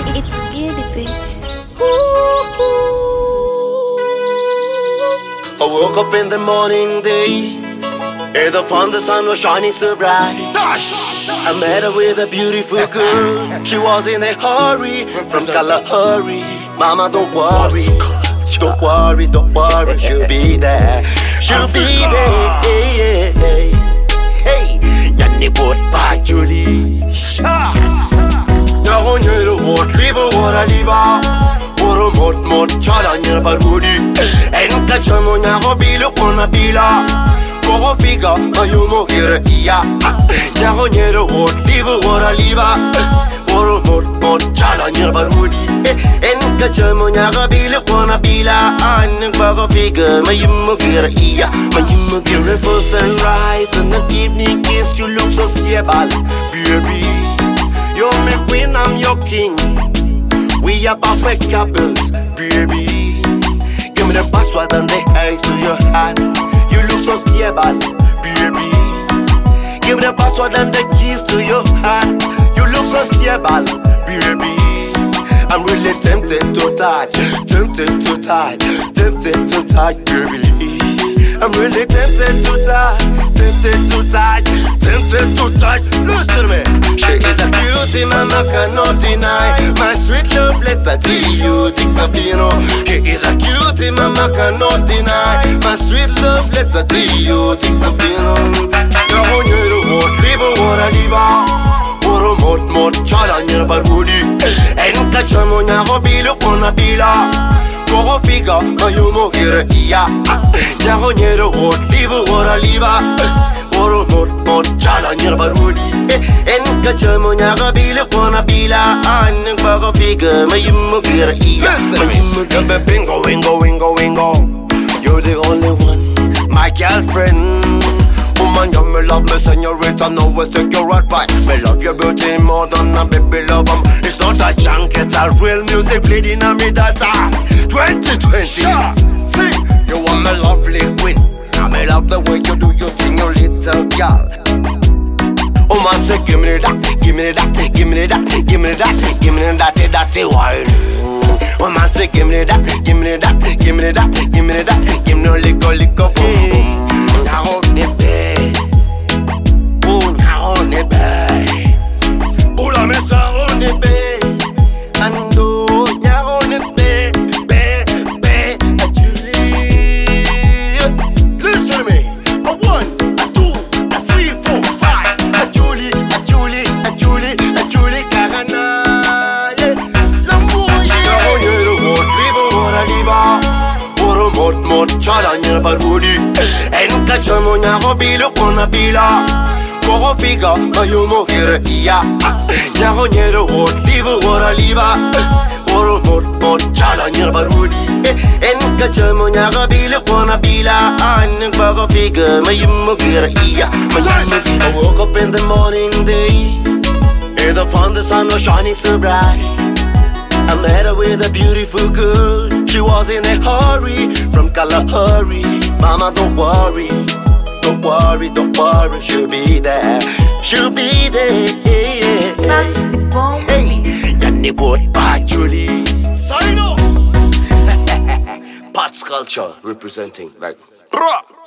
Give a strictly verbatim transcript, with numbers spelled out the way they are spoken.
It's Giddy Beats. I woke up in the morning day, and I found the sun was shining so bright. I met her with a beautiful girl. She was in a hurry from Kalahari. Mama, don't worry, don't worry, don't worry. She'll be there, she'll be there. Hey, hey, hey. Yanni goodbye, Julie. Now you know what, leave her what I leave her. Oro mot mot chala nyera barudi. Enka chamo nya hobi lo kona bila. Koko figa ayumo gira iya. Nya ho nyera what leave what I leave her. Oro mot mot chala nyera barudi. Enka chamo nya hobi lo kona bila. An koko figa ayumo gira iya. Ayumo gira for sunrise and the evening kiss. You look so stable, baby. You're my queen, I'm your king. We are perfect couples, baby. Give me the password and the egg to your heart. You look so stable, baby. Give me the password and the keys to your heart. You look so stable, baby. I'm really tempted to touch, tempted to touch, tempted to touch, baby. I'm really tempted to touch, tempted to touch, tempted to touch. Listen to me. She is a beauty, mama cannot deny. My sweet love letter to you, Ticapino. She is a cutie, mama cannot deny. My sweet love letter to you, Ticapino. Now on your road, leave a water, leave a Oro mot mot chala nyera barudi. Enka chamo nya hobi lo kona bila. Koko figa ayumo gira iya. Nya ho nyera hot leave a water, leave a Oro mot mot chala nyera barudi. Enka chamo nya hobi lo kona bila. An koko figa ayumo gira iya. Ayumo bingo wingo wingo wingo. You're the only one, my girlfriend. Woman, you me love me, señorita, no way take your advice. Me love your beauty more than a baby love 'em. It's not a junk, it's a real music bleeding on me data. twenty twenty, sure. See, you are my lovely queen. I me love the way you do your thing, you little girl. Oh man, say give me that, give me that, give me that, give me that, give me that, that, that, wild. Oh man, say give me that, give me that, give me that, give me that, give me no lico, lico, boom, boom. Now on the bed, oh now on the bed, oh la mesa on the bed, and oh now on the bed, bed, bed, Julie. Listen to me, a one, a two, a three, four, five, a Julie, a Julie, a Julie, a Julie, Carana, yeah. Now on the road, leave a water, leave a Oro mot mot chala nyera barudi. Enka chamo nya hobi lo kona bila. Koko figa ayumo gira iya. Nya ho nyera hot leave water leave a Oro mot mot chala nyera barudi. Enka chamo nya hobi lo kona bila. An koko figa ayumo gira iya. I woke up in the morning day, and I found the sun was shining so bright. I met her with a beautiful girl. She was in a hurry from Kalahari. Mama, don't worry, don't worry, don't worry. She'll be there, she'll be there. Hey, Yanni goodbye, Julie. Sorry, no. Pats culture representing like.